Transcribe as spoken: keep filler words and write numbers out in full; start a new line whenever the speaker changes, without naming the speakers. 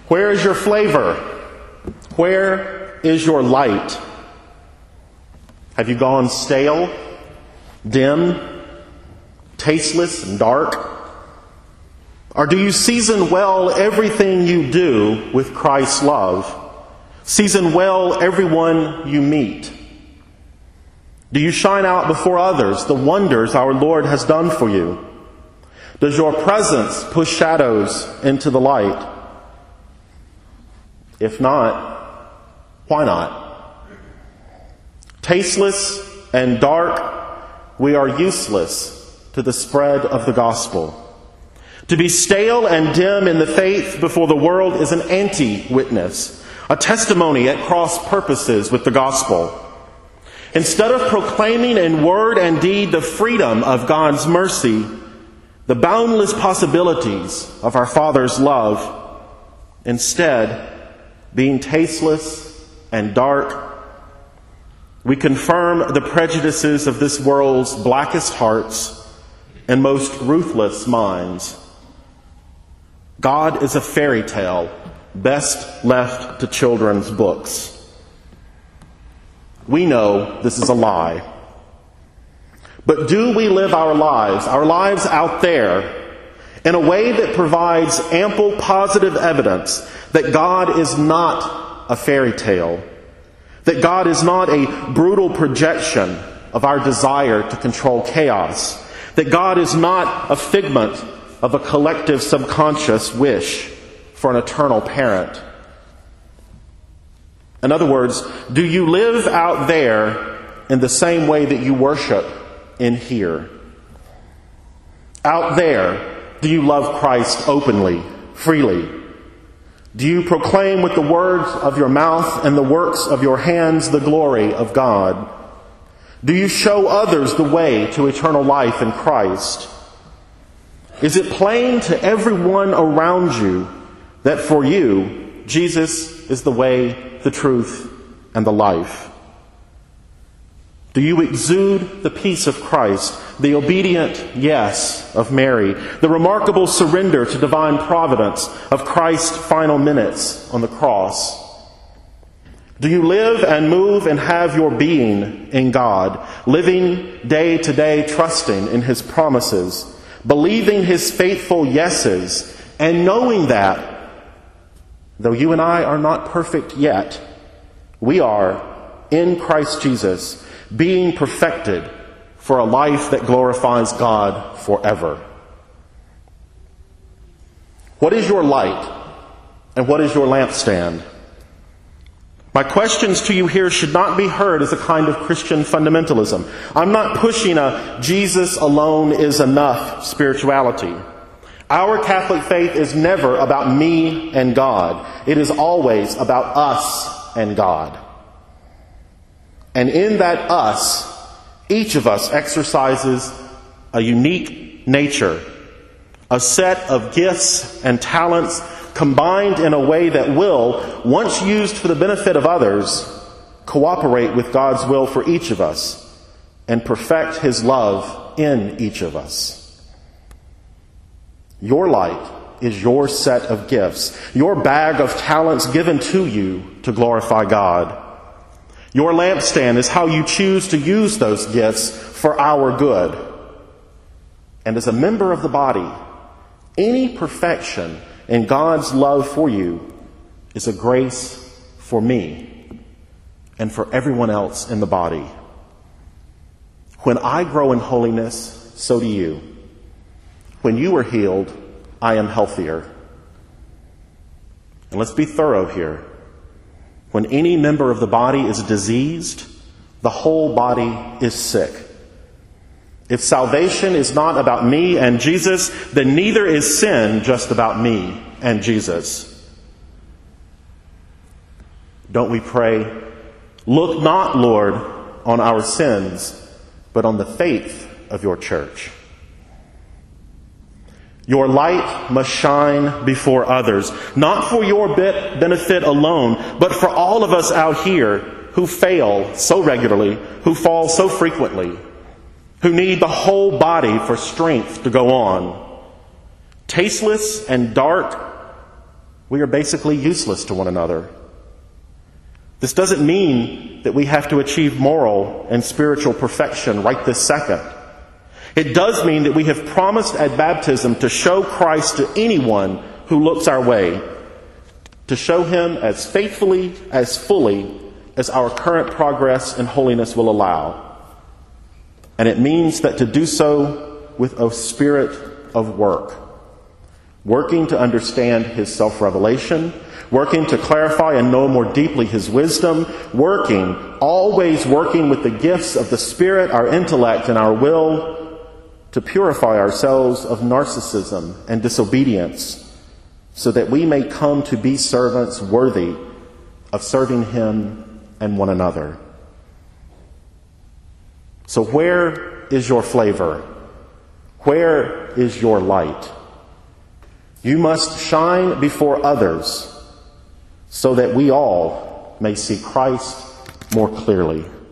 Where is your flavor? Where is your light? Have you gone stale, dim, tasteless, and dark? Or do you season well everything you do with Christ's love? Season well everyone you meet? Do you shine out before others the wonders our Lord has done for you? Does your presence push shadows into the light? If not, why not? Tasteless and dark, we are useless to the spread of the gospel. To be stale and dim in the faith before the world is an anti-witness, a testimony at cross purposes with the gospel. Instead of proclaiming in word and deed the freedom of God's mercy, the boundless possibilities of our Father's love, instead, being tasteless and dark, we confirm the prejudices of this world's blackest hearts and most ruthless minds. God is a fairy tale best left to children's books. We know this is a lie. But do we live our lives, our lives out there, in a way that provides ample positive evidence that God is not a fairy tale, that God is not a brutal projection of our desire to control chaos, that God is not a figment of a collective subconscious wish for an eternal parent? In other words, do you live out there in the same way that you worship in here? Out there, do you love Christ openly, freely? Do you proclaim with the words of your mouth and the works of your hands the glory of God? Do you show others the way to eternal life in Christ? Is it plain to everyone around you that for you, Jesus is the way, the truth, and the life? Do you exude the peace of Christ, the obedient yes of Mary, the remarkable surrender to divine providence of Christ's final minutes on the cross? Do you live and move and have your being in God, living day to day, trusting in His promises, believing His faithful yeses, and knowing that, though you and I are not perfect yet, we are, in Christ Jesus, being perfected for a life that glorifies God forever? What is your light and what is your lampstand? My questions to you here should not be heard as a kind of Christian fundamentalism. I'm not pushing a Jesus alone is enough spirituality. Our Catholic faith is never about me and God. It is always about us and God. And in that us, each of us exercises a unique nature, a set of gifts and talents combined in a way that will, once used for the benefit of others, cooperate with God's will for each of us and perfect His love in each of us. Your light is your set of gifts, your bag of talents given to you to glorify God. Your lampstand is how you choose to use those gifts for our good. And as a member of the body, any perfection in God's love for you is a grace for me and for everyone else in the body. When I grow in holiness, so do you. When you are healed, I am healthier. And let's be thorough here. When any member of the body is diseased, the whole body is sick. If salvation is not about me and Jesus, then neither is sin just about me and Jesus. Don't we pray, "Look not, Lord, on our sins, but on the faith of your church"? Your light must shine before others, not for your bit benefit alone, but for all of us out here who fail so regularly, who fall so frequently, who need the whole body for strength to go on. Tasteless and dark, we are basically useless to one another. This doesn't mean that we have to achieve moral and spiritual perfection right this second. It does mean that we have promised at baptism to show Christ to anyone who looks our way, to show him as faithfully, as fully as our current progress and holiness will allow. And it means that to do so with a spirit of work, working to understand his self-revelation, working to clarify and know more deeply his wisdom, working, always working with the gifts of the Spirit, our intellect, and our will, to purify ourselves of narcissism and disobedience, so that we may come to be servants worthy of serving him and one another. So where is your flavor? Where is your light? You must shine before others so that we all may see Christ more clearly.